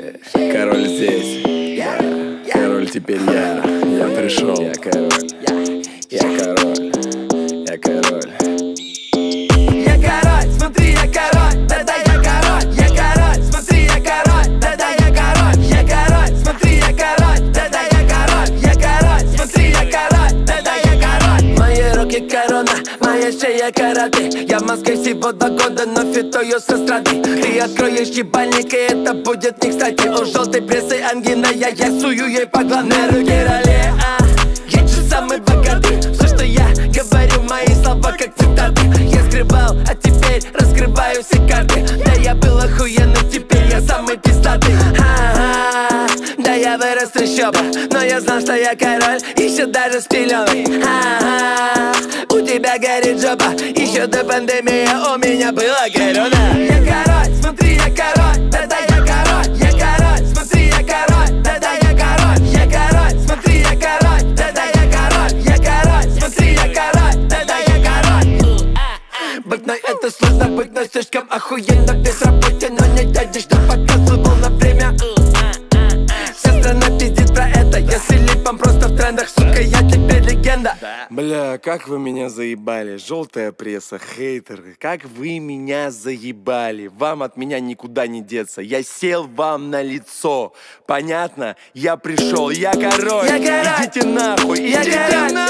Король здесь. Король теперь я. Я пришел. Я король. Я король. Я король. Я король, смотри, я король. Да-да, я король. Я король, смотри, я король. Да-да, я король. Я король, смотри, я король. Да-да, я король. Я король, смотри, я король. Да-да, я король. Мои руки корона, моя шея карате. Я в Москве всего 2 года, но фитою с эстрады. Ты откроешь ебальник, и это будет не кстати. У желтой прессы ангина, я сую ей по главной руке роле. Я же самый богатый. Все, что я говорю, мои слова как цитаты. Я скрывал, а теперь раскрываю все карты. Да я был охуенный, теперь я самый пиздатый. Да я вырос трещоба, но я знал, что я король, еще даже с пеленок. У тебя горит жопа, еще до пандемии у меня была корона. Я король, смотри, я король, да-да, я король. Я король, смотри, я король, да-да, я король. Я король, смотри, я король, да-да, я король. Я король, смотри, я король, да-да, я король. Быть мной это сложно, быть мной слишком охуенно. Без работы, но не дядя, что показывал на время. Вся страна пиздит про это, я с Филиппом просто в трендах, сука, я теперь легенда. Бля, как вы меня заебали, желтая пресса, хейтеры, как вы меня заебали. Вам от меня никуда не деться, я сел вам на лицо. Понятно? Я пришел, я король. Я король. Идите нахуй, идите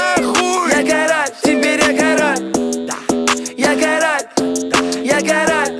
нахуй. Я король, теперь я король. Я король, я король.